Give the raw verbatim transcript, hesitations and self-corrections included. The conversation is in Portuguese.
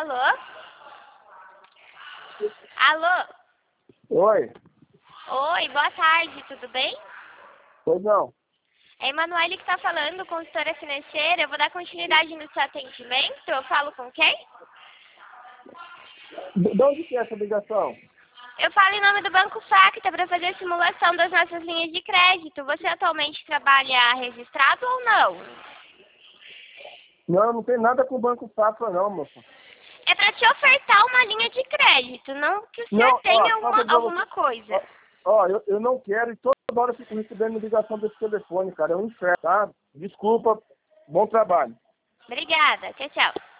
Alô? Alô? Oi. Oi, boa tarde, tudo bem? Pois não. É a Emanuele que está falando, consultora financeira. Eu vou dar continuidade no seu atendimento. Eu falo com quem? De onde que é essa ligação? Eu falo em nome do Banco Facta para fazer a simulação das nossas linhas de crédito. Você atualmente trabalha registrado ou não? Não, não tem nada com o Banco Safra não, moça. É para te ofertar uma linha de crédito, não que o senhor Não, tenha ó, alguma, sabe pra alguma você- coisa. Ó, ó, eu, eu não quero e toda hora eu fico recebendo ligação desse telefone, cara. É um inferno, tá? Desculpa, bom trabalho. Obrigada. Tchau, tchau.